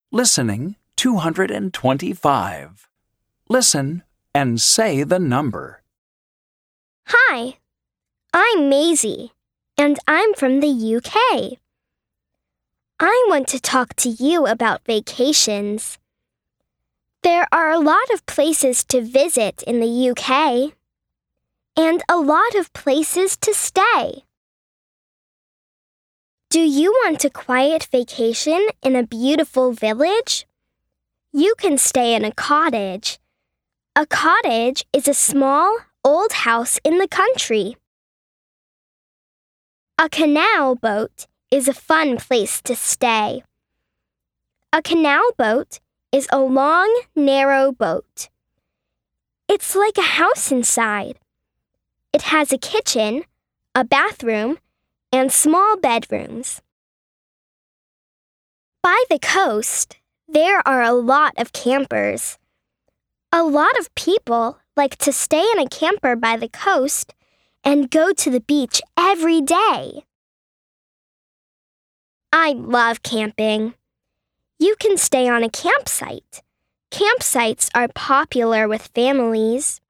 Listening 225. Listen and say the number. Hi, I'm Maisie, and I'm from the UK. I want to talk to you about vacations. There are a lot of places to visit in the UK, and a lot of places to stay. Do you want a quiet vacation in a beautiful village? You can stay in a cottage. A cottage is a small, old house in the country. A canal boat is a fun place to stay. A canal boat is a long, narrow boat. It's like a house inside. It has a kitchen, a bathroom, and small bedrooms. By the coast, there are a lot of campers. A lot of people like to stay in a camper by the coast and go to the beach every day. I love camping. You can stay on a campsite. Campsites are popular with families.